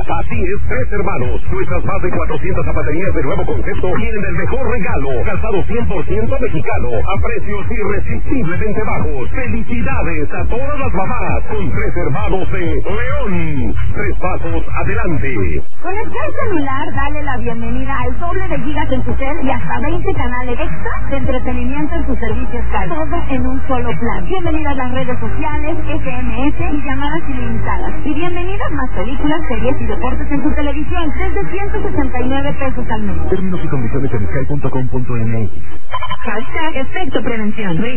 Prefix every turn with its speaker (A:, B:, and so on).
A: Así es, Tres Hermanos. Nuestras más de 400 zapaterías de nuevo concepto tienen el mejor regalo. Calzado 100% mexicano, a precios irresistiblemente bajos. ¡Felicidades a todas las mamás con Tres Hermanos de León! 3 pasos adelante.
B: Con el Cel celular, dale la bienvenida al doble de gigas en tu cel y hasta 20 canales extra de entretenimiento en tus servicios Cal. Todo en un solo plan. Bienvenidas las redes sociales, SMS y llamadas ilimitadas. Y bienvenidas más películas, series y deportes en tu televisión desde 169 pesos al mes.
C: Términos y condiciones en sky.com.mx.
B: Hashtag Efecto Prevención.